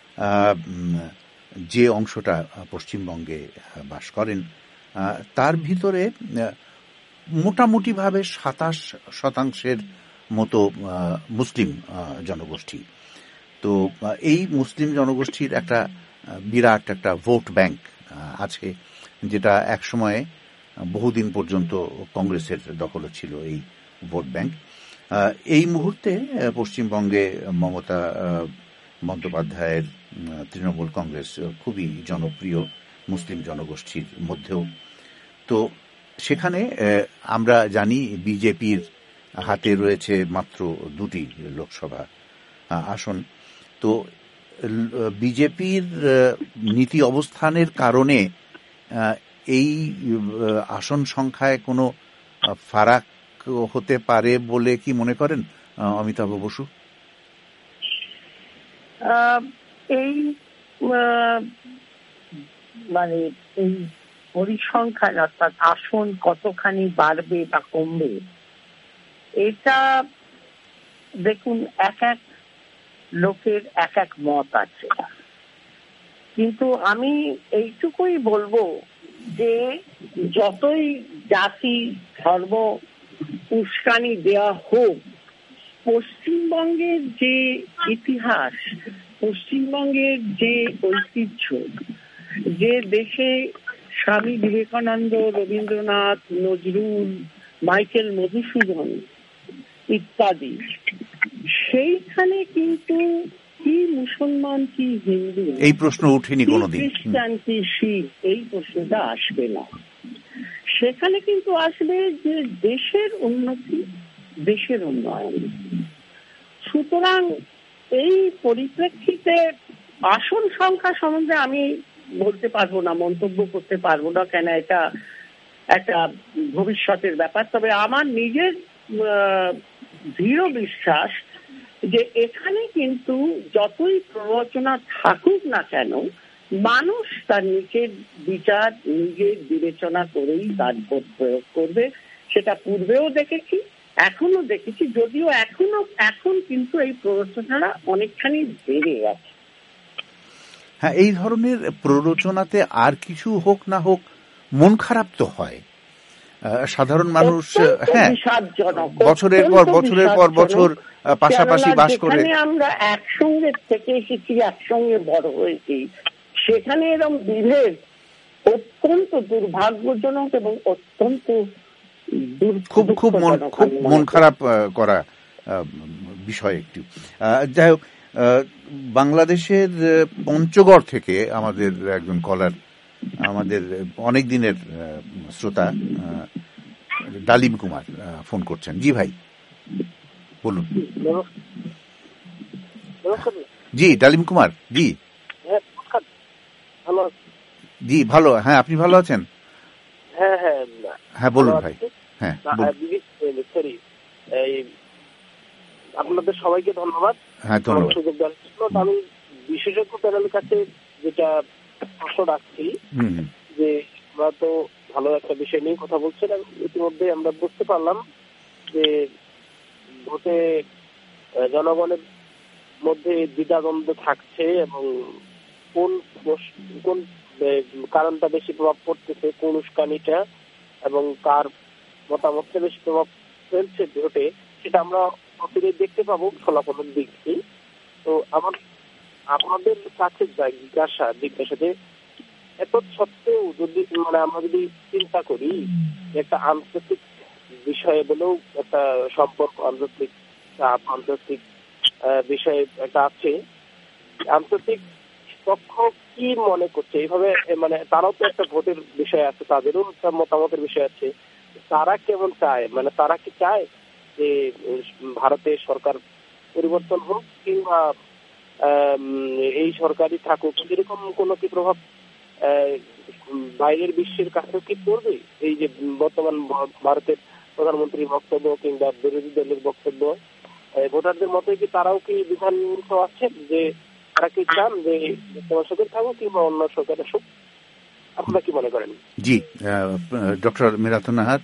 যে অংশটা পশ্চিমবঙ্গে বাস করেন তার ভিতরে মোটামুটি ভাবে সাতাশ শতাংশের মতো মুসলিম জনগোষ্ঠী। তো এই মুসলিম জনগোষ্ঠীর একটা বিরাট একটা ভোট ব্যাংক আছে, যেটা এক সময়ে বহুদিন পর্যন্ত কংগ্রেসের দখলে ছিল এই ভোট ব্যাংক। এই মুহূর্তে পশ্চিমবঙ্গে মমতা বন্দ্যোপাধ্যায়ের তৃণমূল কংগ্রেস খুবই জনপ্রিয় মুসলিম জনগোষ্ঠীর মধ্যেও। তো সেখানে আমরা জানি বিজেপির হাতে রয়েছে মাত্র দুটি লোকসভা আসন। তো বিজেপির নীতি অবস্থানের কারণে এই আসন সংখ্যায় কোনো ফারাক হতে পারে বলে কি মনে করেন অমিতাভ বসু? এই মানে এই পরিসংখ্যান অর্থাৎ আসন কতখানি বাড়বে বা কমবে, এটা দেখুন এক এক লোকের এক এক মত আছে। কিন্তু আমি এইটুকুই বলবো যে যতই জাতি ধর্ম উস্কানি দেওয়া হোক, পশ্চিমবঙ্গের যে ইতিহাস, পশ্চিমবঙ্গের যে ঐতিহ্য, যে দেশে স্বামী বিবেকানন্দ, রবীন্দ্রনাথ, নজরুল, মাইকেল মধুসূদন ইত্যাদি, সেইখানে কিন্তু কি মুসলমান কি হিন্দু এই প্রশ্ন উঠেনি কোনোদিন, খ্রিস্টান কি শিখ এই প্রশ্নটা আসবে না। সেখানে কিন্তু আসবে যে দেশের উন্নতি, দেশের উন্নয়ন। সুতরাং এই পরিপ্রেক্ষিতে আসন সংখ্যা সম্বন্ধে আমি বলতে পারবো না, মন্তব্য করতে পারবো না, কেন এটা একটা ভবিষ্যতের ব্যাপার। তবে আমার নিজের দৃঢ় বিশ্বাস যে এখানে কিন্তু যতই প্ররোচনা থাকুক না কেন, মানুষ তার নিজের বিচার, নিজের বিবেচনা করেই তার ভোট প্রয়োগ করবে। সেটা পূর্বেও দেখেছি, এখনো দেখেছি, যদিও এখনো এখন কিন্তু এই প্ররোচনাটা অনেকখানি বেড়ে গেছে। হ্যাঁ, এই ধরনের প্ররোচনাতে আর কিছু হোক না হোক মন খারাপ তো হয় সাধারণ মানুষ। হ্যাঁ, বছরের পর বছরের পর বছর পাশাপাশি বাস করে আমরা একসঙ্গে থেকে এসেছি, একসঙ্গে বড় হয়েছি, সেখানে এরকম বিভেদ অত্যন্ত দুর্ভাগ্যজনক এবং অত্যন্ত খুব খুব খুব মন খারাপ করা বিষয় একটু। যাই হোক, বাংলাদেশের পঞ্চগড় থেকে আমাদের একজন কলার, আমাদের অনেক দিনের শ্রোতা ডালিম কুমার ফোন করছেন। জি ভাই বলুন। জি ডালিম কুমার, জি জি ভালো। হ্যাঁ আপনি ভালো আছেন? হ্যাঁ হ্যাঁ হ্যাঁ বলুন ভাই। হ্যাঁ আপনাদের সবাইকে ধন্যবাদ। হ্যাঁ ধন্যবাদ। সুযোগ দেওয়ার জন্য আমি বিশেষজ্ঞ প্যানেলের কাছে যেটা প্রশ্ন রাখছি যে আমরা তো ভালো একটা বিষয় নিয়ে কথা বলছিলাম, ইতিমধ্যে আমরা বুঝতে পারলাম যে ভোটে জনগণের মধ্যে দ্বিধাদ্বন্দ্ব থাকছে এবং কোন কোন কারণটা বেশি প্রভাব পড়তেছে, কোন উস্কানিটা এবং কার মতামতটা বেশি প্রভাব ফেলছে ভোটে, সেটা আমরা অচিরেই দেখতে পাবো ফলাফলের দিক দিয়ে। তো আমার আপনাদের কাছে জিজ্ঞাসা জিজ্ঞাসা যে এত সত্ত্বেও যদি মানে আমরা যদি চিন্তা করি একটা আন্তর্জাতিক বিষয়ে বলেও একটা সম্পর্ক, আন্তর্জাতিক চাপ, আন্তর্জাতিক বিষয়ে একটা আছে, আন্তর্জাতিক পক্ষ কি মনে করছে এইভাবে, মানে তারাও তো একটা ভোটের বিষয় আছে, তাদেরও একটা মতামতের বিষয় আছে, তারা কেমন চায়, মানে তারা কি চায় যে ভারতের সরকার পরিবর্তন হোক কিংবা এই সরকারই থাকুক, এরকম কোনো কি প্রভাব বাইরের বিশ্বের কাছেও কি করবে? এই যে বর্তমান ভারতের প্রধানমন্ত্রীর বক্তব্য কিংবা বিরোধী দলের বক্তব্য, ভোটারদের মতে কি তারাও কি বিধানিত আছেন যে তারা কি চান যে বর্তমান সরকার থাকুক কিংবা অন্য সরকার আসুক? আপনারা কি মনে করেন? জি ডক্টর মিরাতুন নাহার।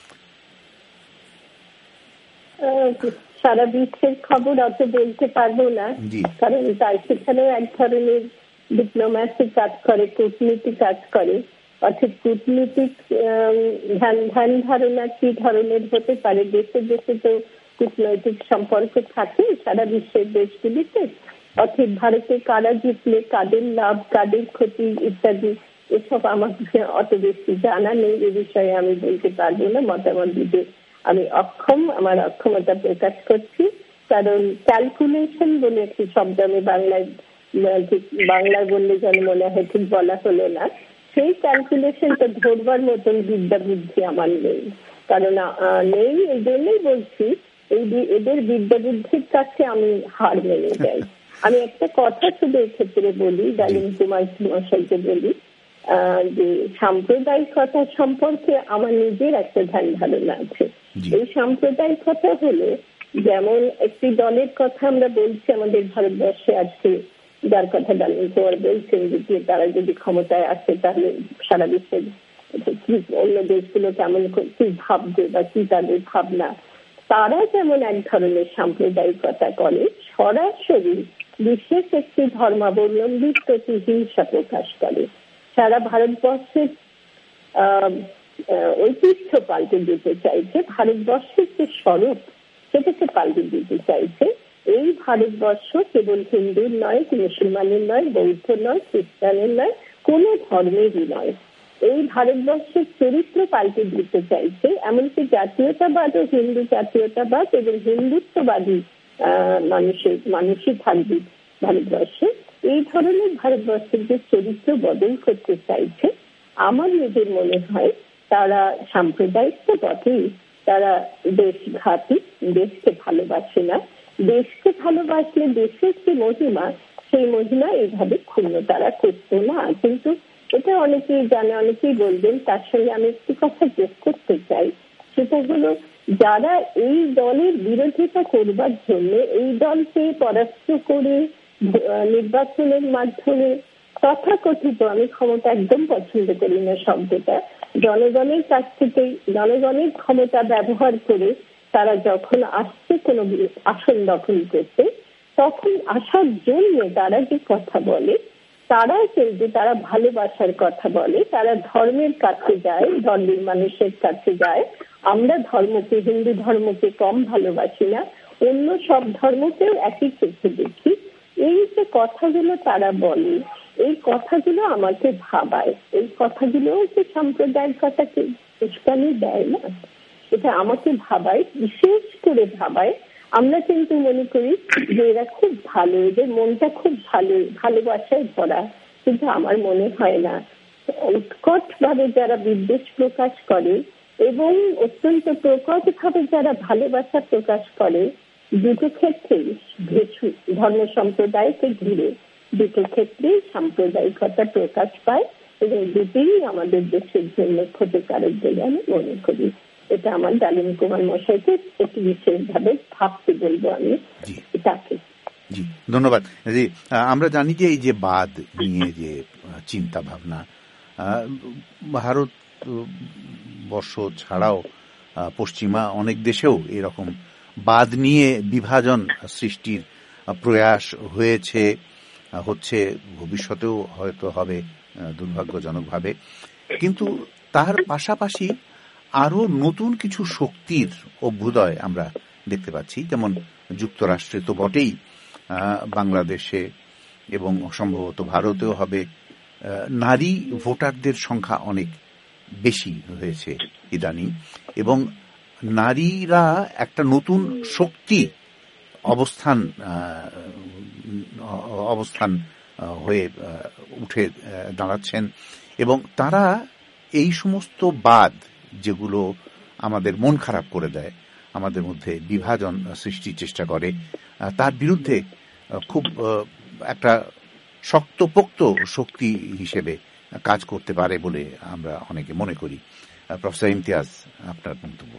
সারা বিশ্বের খবর অত বলতে পারবো না, কারণ তার সেখানেও এক ধরনের ডিপ্লোম্যাসি কাজ করে, কূটনীতি কাজ করে। অর্থাৎ কূটনীতিক ধ্যান ধ্যান ধারণা কি ধরনের হতে পারে, দেশে দেশে তো কূটনৈতিক সম্পর্ক থাকে সারা বিশ্বের দেশগুলিতে। অর্থাৎ ভারতে কারা জিতলে কাদের লাভ কাদের ক্ষতি ইত্যাদি এসব আমার অত বেশি জানা নেই, এ বিষয়ে আমি বলতে পারবো না, মতামত দিতে আমি অক্ষম, আমার অক্ষমতা প্রকাশ করছি। কারণ ক্যালকুলেশন বলে একটি শব্দ আমি বাংলায় বাংলায় বললে যেন মনে হয় ঠিক বলা হলো না, সেই ক্যালকুলেশনটা ধরবার মতন বিদ্যা বুদ্ধি আমার নেই। কারণ নেই এই জন্যই বলছি, এই এদের বিদ্যা বুদ্ধির কাছে আমি হার মেনে যাই। আমি একটা কথা শুধু এক্ষেত্রে বলি, ডালিম কুমার মশাইকে বলি যে সাম্প্রদায়িকতা সম্পর্কে আমার নিজের একটা ধ্যান ধারণা আছে। এই সাম্প্রদায়িকতা হলো, যেমন একটি দলের কথা আমরা বলছি আমাদের ভারতবর্ষে আজকে, যার কথা ডালিম কুমার বলছেন যে তারা যদি ক্ষমতায় আসে তাহলে সারা বিশ্বের অন্য দেশগুলো কেমন কি ভাববে বা কি তাদের ভাবনা, তারা যেমন এক ধরনের সাম্প্রদায়িকতা করে, সরাসরি বিশেষ একটি ধর্মাবলম্বীর প্রতি হিংসা প্রকাশ করে। সারা ভারতবর্ষের আহ ঐতিহ্য পাল্টে দিতে চাইছে, ভারতবর্ষের যে স্বরূপ সেটাকে পাল্টে দিতে চাইছে। এই ভারতবর্ষ কেবল হিন্দুর নয়, মুসলমানের নয়, বৌদ্ধ নয়, খ্রিস্টানের নয়, কোন ধর্মেরই নয়। এই ভারতবর্ষের চরিত্র পাল্টে দিতে চাইছে, এমনকি জাতীয়তাবাদ ও হিন্দু জাতীয়তাবাদ এবং হিন্দুত্ববাদী আহ মানুষের মানুষই থাকবে ভারতবর্ষে। এই ধরনের ভারতবর্ষের যে চরিত্র বদল করতে চাইছে, আমার নিজের মনে হয় তারা সাম্প্রদায়িক তো বটেই, তারা দেশঘাতী, দেশকে ভালোবাসে না। দেশকে ভালোবাসলে দেশের যে মহিমা, সেই মহিমা এইভাবে ক্ষুণ্ণ তারা করতো না। কিন্তু এটা অনেকেই জানে, অনেকেই বলবেন। তার সঙ্গে আমি একটি কথা যোগ করতে চাই, সেটা হলো যারা এই দলের বিরোধিতা করবার জন্য এই দলকে পরাস্ত করে নির্বাচনের মাধ্যমে তথাকথিত, আমি ক্ষমতা একদম পছন্দ করি না শব্দটা, জনগণের কাছ থেকে জনগণের ক্ষমতা ব্যবহার করে তারা যখন আসছে কোনো আসন দখল করতে, তখন আসার জন্য তারা যে কথা বলে, তারা কিন্তু তারা ভালোবাসার কথা বলে, তারা ধর্মের কাছে যায়, ধর্মের মানুষের কাছে যায়। আমরা ধর্মকে, হিন্দু ধর্মকে কম ভালোবাসি না, অন্য সব ধর্মকেও একই চোখে দেখি। এই যে কথাগুলো তারা বলে, এই কথাগুলো আমাকে ভাবায়, এই কথাগুলো যে সাম্প্রদায়িকতাকে উস্কানি দেয় না, এটা আমাকে ভাবায়, বিশেষ করে ভাবায়। আমরা কিন্তু মনে করি যে এরা খুব ভালো, এদের মনটা খুব ভালো, ভালোবাসায় ভরা, কিন্তু আমার মনে হয় না। উৎকট ভাবে যারা বিদ্বেষ প্রকাশ করে এবং অত্যন্ত প্রকট ভাবে যারা ভালোবাসা প্রকাশ করে, দুটো ক্ষেত্রেই ধর্ম সম্প্রদায়কে ঘিরে দুটো ক্ষেত্রেই সাম্প্রদায়িকতা প্রকাশ পায় এবং দুটোই আমাদের দেশের জন্য ক্ষতিকারক বলে আমি মনে করি। এটা আমার ডালিম কুমার মশাইকে একটু বিশেষভাবে ভাবতে বলবো আমি তাকে। জি, ধন্যবাদ। জি, আমরা জানি যে এই যে বাদ নিয়ে যে চিন্তা ভাবনা, ভারত বর্ষ ছাড়াও পশ্চিমা অনেক দেশেও এরকম বাদ নিয়ে বিভাজন সৃষ্টির প্রয়াস হয়েছে, হচ্ছে, ভবিষ্যতেও হয়তো হবে দুর্ভাগ্যজনকভাবে। কিন্তু তার পাশাপাশি আরো নতুন কিছু শক্তির অভ্যুদয় আমরা দেখতে পাচ্ছি, যেমন যুক্তরাষ্ট্রে তো বটেই, বাংলাদেশে এবং সম্ভবত ভারতেও হবে। নারী ভোটারদের সংখ্যা অনেক বেশি হয়েছে ইদানিং, এবং নারীরা একটা নতুন শক্তি অবস্থান অবস্থান হয়ে উঠে দাঁড়াচ্ছেন, এবং তারা এই সমস্ত বাদ যেগুলো আমাদের মন খারাপ করে দেয়, আমাদের মধ্যে বিভাজন সৃষ্টির চেষ্টা করে, তার বিরুদ্ধে খুব একটা শক্তপোক্ত শক্তি হিসেবে কাজ করতে পারে বলে আমরা অনেকে মনে করি। প্রফেসর ইমতিয়াজ, আপনার মন্তব্য।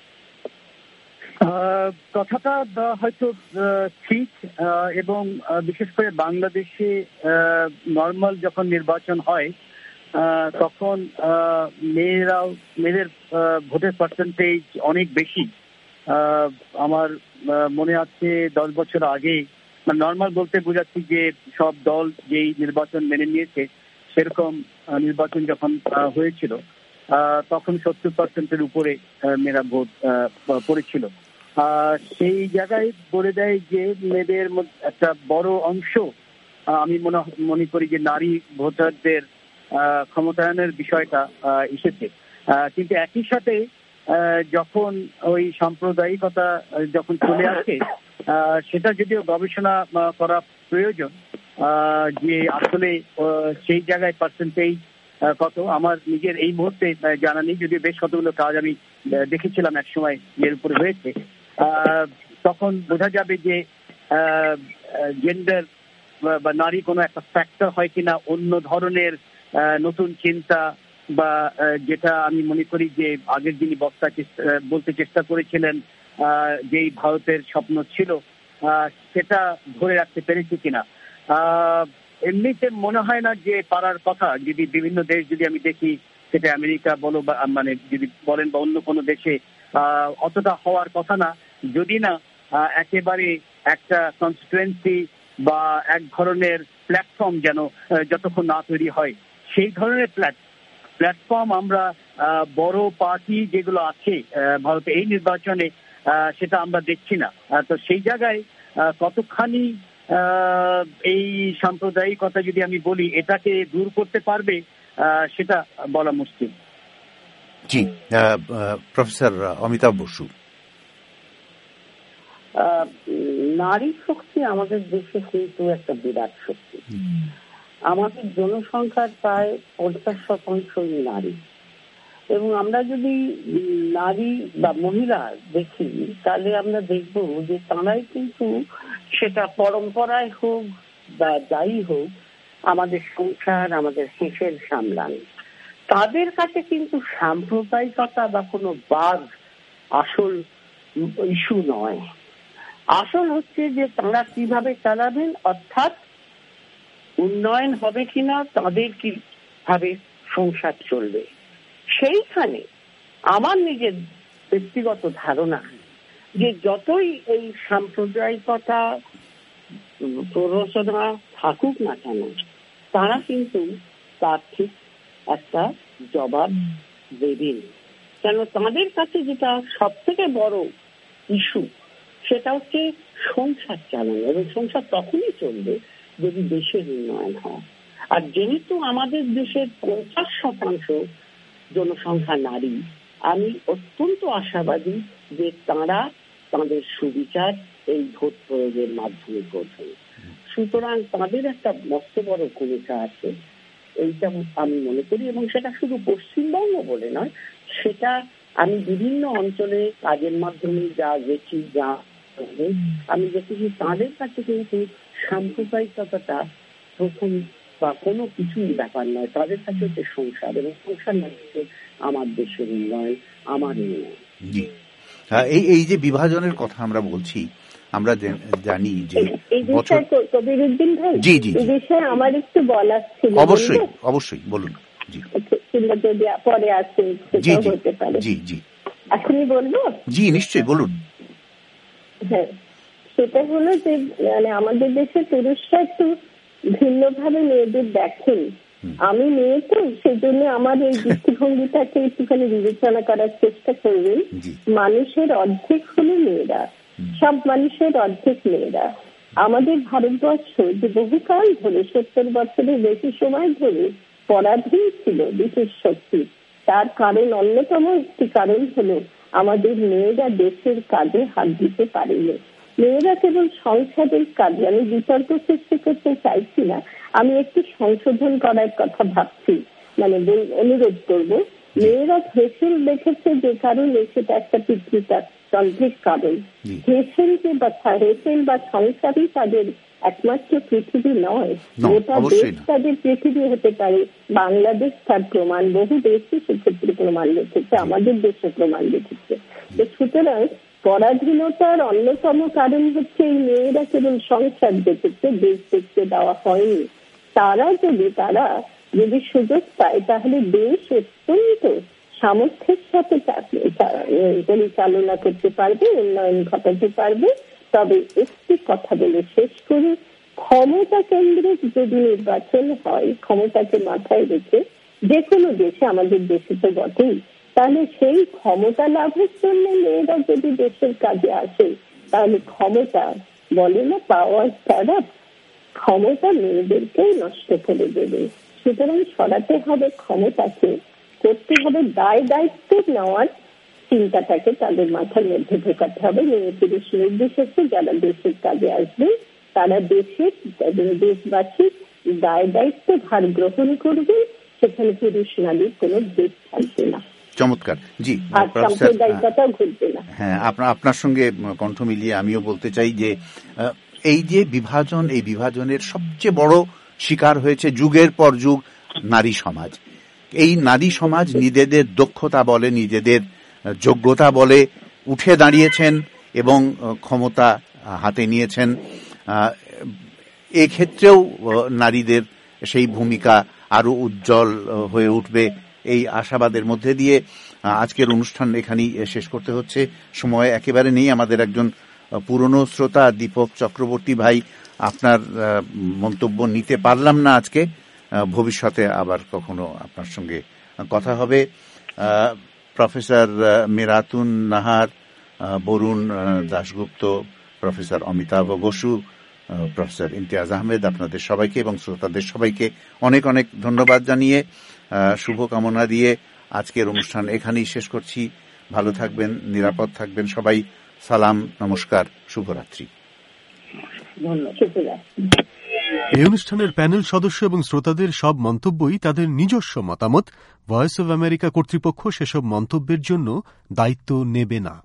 কথাটা হয়তো ঠিক, এবং বিশেষ করে বাংলাদেশে নর্মাল যখন নির্বাচন হয় তখন মেয়েরাও, মেয়েদের ভোটের পার্সেন্টেজ অনেক বেশি। আমার মনে আছে দশ বছর আগে, মানে নর্মাল বলতে বোঝাচ্ছি যে সব দল যেই নির্বাচন মেনে নিয়েছে সেরকম নির্বাচন যখন হয়েছিল তখন সত্তর পার্সেন্টের উপরে মেয়েরা ভোট পড়েছিল। সেই জায়গায় বলে দেয় যে মেয়েদের একটা বড় অংশ, আমি মনে মনে করি যে নারী ভোটারদের ক্ষমতায়নের বিষয়টা এসেছে। কিন্তু একই সাথে যখন ওই সাম্প্রদায়িকতা যখন চলে আসে, সেটা যদিও গবেষণা করা প্রয়োজন যে আসলে সেই জায়গায় পার্সেন্টেজ কত, আমার নিজের এই মুহূর্তে জানা নেই, যদিও বেশ কতগুলো কাজ আমি দেখেছিলাম এক সময় এর উপরে হয়েছে। তখন বোঝা যাবে যে জেন্ডার বা নারী কোনো একটা ফ্যাক্টর হয় কিনা, অন্য ধরনের নতুন চিন্তা, বা যেটা আমি মনে করি যে আগের যিনি বক্তা বলতে চেষ্টা করেছিলেন যেই ভারতের স্বপ্ন ছিল সেটা ধরে রাখতে পেরেছি কিনা। এমনিতে মনে হয় না যে পারার কথা। যদি বিভিন্ন দেশ যদি আমি দেখি, সেটা আমেরিকা বলো বা মানে যদি বলেন বা অন্য কোনো দেশে, অতটা হওয়ার কথা না, যদি না একেবারে একটা কনস্টিটুয়েন্সি বা এক ধরনের প্ল্যাটফর্ম যেন যতক্ষণ না তৈরি হয়, সেই ধরনের প্ল্যাটফর্ম আমরা বড় পার্টি যেগুলো আছে ভারতে এই নির্বাচনে, সেটা আমরা দেখছি না। তো সেই জায়গায় কতখানি এই সাম্প্রদায়িকতা যদি আমি বলি এটাকে দূর করতে পারবে সেটা বলা মুশকিল। জি, প্রফেসর অমিতাভ বসু। নারী শক্তি আমাদের দেশে কিন্তু একটা বিরাট শক্তি। আমাদের জনসংখ্যার প্রায় পঞ্চাশ শতাংশই নারী, এবং আমরা যদি নারী বা মহিলা দেখি তাহলে আমরা দেখব যে তারাই কিন্তু, সেটা পরম্পরায় হোক বা যাই হোক, আমাদের সংসার, আমাদের হেসেল সামলান। তাদের কাছে কিন্তু সাম্প্রদায়িকতা বা কোনো বাদ আসল ইস্যু নয়। আসল হচ্ছে যে তারা কিভাবে চালাবেন, অর্থাৎ উন্নয়ন হবে কিনা, তাদের কিভাবে সংসার চলবে। সেইখানে আমার নিজের ব্যক্তিগত ধারণা যে যতই এই সাম্প্রদায়িকতা প্ররোচনা থাকুক না কেন, তারা কিন্তু তার ঠিক একটা জবাব দেবেন। কেন, তাদের কাছে যেটা সব থেকে বড় ইস্যু সেটা হচ্ছে সংসার চালানো, এবং সংসার তখনই চলবে যদি দেশের উন্নয়ন হয়। আর যেহেতু আমাদের দেশের পঞ্চাশ শতাংশ জনসংখ্যা নারী, আমি অত্যন্ত আশাবাদী যে তাঁরা তাঁদের সুবিচার এই ভোট প্রয়োগের মাধ্যমে করবেন। সুতরাং তাঁদের একটা মস্ত বড় ভূমিকা আছে, এইটা আমি মনে করি। এবং সেটা শুধু পশ্চিমবঙ্গ বলে নয়, সেটা আমি বিভিন্ন অঞ্চলে কাজের মাধ্যমে যা গেছি, যা আমি দেখেছি, তাদের কাছে কিন্তু সাম্প্রদায়িকতাটা প্রথম বা কোনো কিছুই ব্যাপার নয়। তাদের কাছে হচ্ছে সংসার, এবং সংসার না হচ্ছে আমার দেশের উন্নয়ন, আমার উন্নয়ন। জি, এই এই যে বিভাজনের কথা আমরা বলছি, আমরা জানি যে এই বিষয়ে কবিরউদ্দিন ভাই, জি জি এই বিষয়ে আমার একটু বলার ছিল। অবশ্যই অবশ্যই বলুন। জি, কিংবা যদি পরে আসে সেটা হতে পারে। জি জি এখনই বলবো? জি নিশ্চয়ই বলুন। হ্যাঁ, সেটা হলো যে মানে আমাদের দেশের পুরুষরা একটু ভিন্নভাবে মেয়েদের দেখেন। আমি মেয়ে তো, সেই জন্য আমার এই দৃষ্টিভঙ্গিটাকে একটুখানি বিবেচনা করার চেষ্টা করবেন। মানুষের অর্ধেক হলো মেয়েরা, সব মানুষের অর্ধেক মেয়েরা। আমাদের ভারতবর্ষ যে বহুকাল ধরে, সত্তর বছরের বেশি সময় ধরে পরাধীন ছিল ব্রিটিশ শক্তি, তার কারণ, অন্যতম একটি কারণ হলো আমাদের মেয়েরা দেশের কাজে হাত দিতে পারেনি। মেয়েরা কেবল সংসদের কাজে, আমি বিতর্ক সৃষ্টি করতে চাইছি না, আমি একটু সংশোধন করার কথা ভাবছি, মানে অনুরোধ করবো। মেয়েরা হেসেল দেখেছে যে কারণে, সেটা একটা পিতৃতান্ত্রিক কারণ। হেসেল যে বা হেসেল বা সংসারই তাদের একমাত্র পৃথিবী নয়, গোটা দেশ তাদের পৃথিবী হতে পারে। বাংলাদেশ তার প্রমাণ, বহু দেশই সেক্ষেত্রে প্রমাণ রেখেছে, আমাদের দেশে প্রমাণ রেখেছে। তো সুতরাং পরাধীনতার অন্যতম কারণ হচ্ছে এই মেয়েরা কেবল সংসার দেখেছে, দেশ দেখতে দেওয়া হয়নি। তারা যদি তারা যদি সুযোগ পায়, তাহলে দেশ অত্যন্ত সামর্থ্যের সাথে পরিচালনা করতে পারবে, উন্নয়ন ঘটাতে পারবে। তবে একটি কথা বলে শেষ করি, ক্ষমতা কেন্দ্রিক যদি নির্বাচন হয়, ক্ষমতাকে মাথায় রেখে যে কোনো দেশে, আমাদের দেশে তো বটেই, তাহলে সেই ক্ষমতা লাভের জন্য মেয়েরা যদি দেশের কাজে আসে, তাহলে ক্ষমতা বলে না পাওয়ার তারা, ক্ষমতা মেয়েদেরকেই নষ্ট করে দেবে। সুতরাং সরাতে হবে ক্ষমতাকে, করতে হবে দায় দায়িত্ব নেওয়ার চিন্তাটাকে তাদের মাথার মধ্যে ঢোকাতে হবে। মেয়ে পুরুষ নির্বিশেষে যারা দেশের কাজে আসবে, তারা দেশের দেশবাসীর দায় দায়িত্ব ভার গ্রহণ করবে, সেখানে পুরুষ নারীর কোনো ভেদ থাকবে না। চমৎকার। জি, হ্যাঁ, আপনার সঙ্গে কণ্ঠ মিলিয়ে আমিও বলতে চাই যে এই যে বিভাজন, এই বিভাজনের সবচেয়ে বড় শিকার হয়েছে যুগের পর যুগ নারী সমাজ। এই নারী সমাজ নিজেদের দক্ষতা বলে, নিজেদের যোগ্যতা বলে উঠে দাঁড়িয়েছেন এবং ক্ষমতা হাতে নিয়েছেন। এক্ষেত্রেও নারীদের সেই ভূমিকা আরো উজ্জ্বল হয়ে উঠবে, এই আশাবাদের মধ্যে দিয়ে আজকের অনুষ্ঠান এখানেই শেষ করতে হচ্ছে। সময় একেবারে নেই। আমাদের একজন পুরনো শ্রোতা দীপক চক্রবর্তী ভাই, আপনার মন্তব্য নিতে পারলাম না আজকে, ভবিষ্যতে আবার কখনো আপনার সঙ্গে কথা হবে। Professor Meratun Nahar, Barun Dasgupta, professor Amitabha Basu, professor Imtiaz Ahmed, আপনাদের সবাইকে এবং শ্রোতাদের সবাইকে অনেক অনেক ধন্যবাদ জানিয়ে, শুভকামনা দিয়ে আজকের অনুষ্ঠান এখানেই শেষ করছি। ভালো থাকবেন, নিরাপদ থাকবেন সবাই। সালাম, নমস্কার, শুভরাত্রি। এই অনুষ্ঠানের প্যানেল সদস্য এবং শ্রোতাদের সব মন্তব্যই তাদের নিজস্ব মতামত। ভয়েস অব আমেরিকা কর্তৃপক্ষ সেসব মন্তব্যের জন্য দায়িত্ব নেবে না।